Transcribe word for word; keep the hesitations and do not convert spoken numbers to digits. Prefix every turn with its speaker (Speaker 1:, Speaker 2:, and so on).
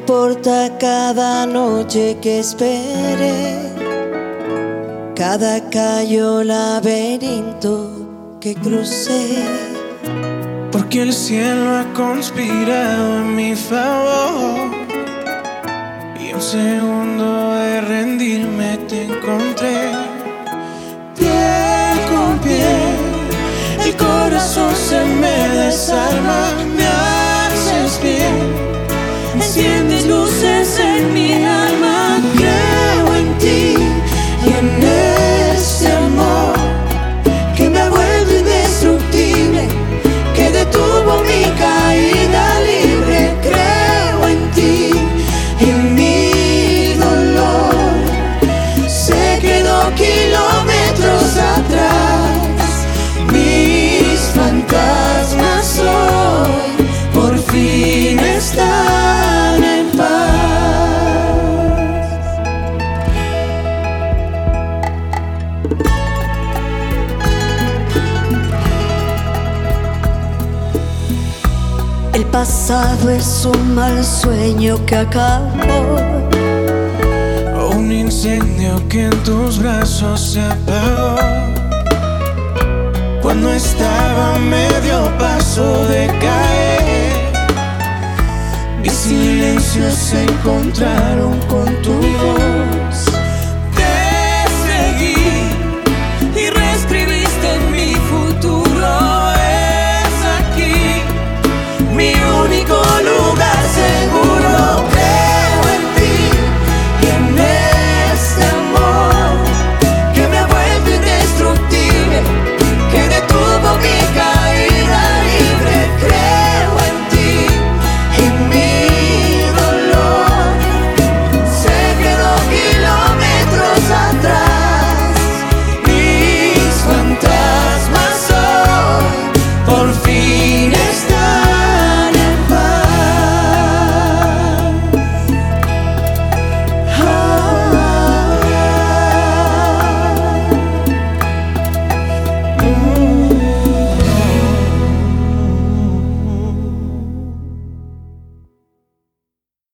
Speaker 1: importa cada noche que espere, cada calle o laberinto que crucé,
Speaker 2: porque el cielo ha conspirado en mi favor y un segundo de rendirme te encontré. Piel con piel, el corazón se me desarma, me haces bien, enciendes luces en mi alma. Creo en ti y en ese amor que me ha vuelto indestructible, que detuvo mi caída libre. Creo en ti y mi dolor se quedó kilómetros atrás. Mis fantasmas hoy por fin están en paz.
Speaker 1: El pasado es un mal sueño que acabó,
Speaker 2: Un incendio que en tus brazos se apagó cuando estaba a medio paso de caer. Mis silencios se encontraron con tu